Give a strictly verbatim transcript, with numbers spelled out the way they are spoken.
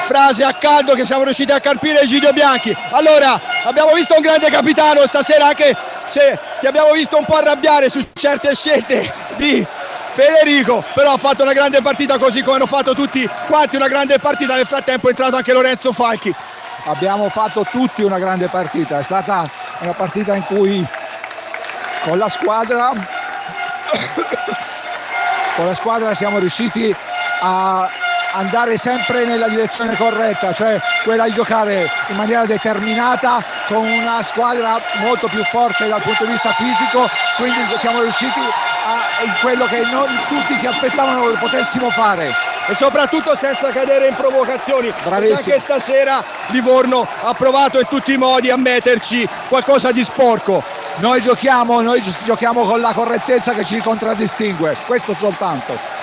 frase a caldo che siamo riusciti a carpire Egidio Bianchi. Allora, abbiamo visto un grande capitano stasera, anche se ti abbiamo visto un po' arrabbiare su certe scelte di Federico, però ha fatto una grande partita, così come hanno fatto tutti quanti una grande partita. Nel frattempo è entrato anche Lorenzo Falchi. Abbiamo fatto tutti una grande partita, è stata una partita in cui con la squadra con la squadra siamo riusciti a andare sempre nella direzione corretta, cioè quella di giocare in maniera determinata con una squadra molto più forte dal punto di vista fisico, quindi siamo riusciti a in quello che non tutti si aspettavano che potessimo fare, e soprattutto senza cadere in provocazioni. Bravissimo. Anche stasera Livorno ha provato in tutti i modi a metterci qualcosa di sporco. Noi giochiamo, noi giochiamo con la correttezza che ci contraddistingue, questo soltanto.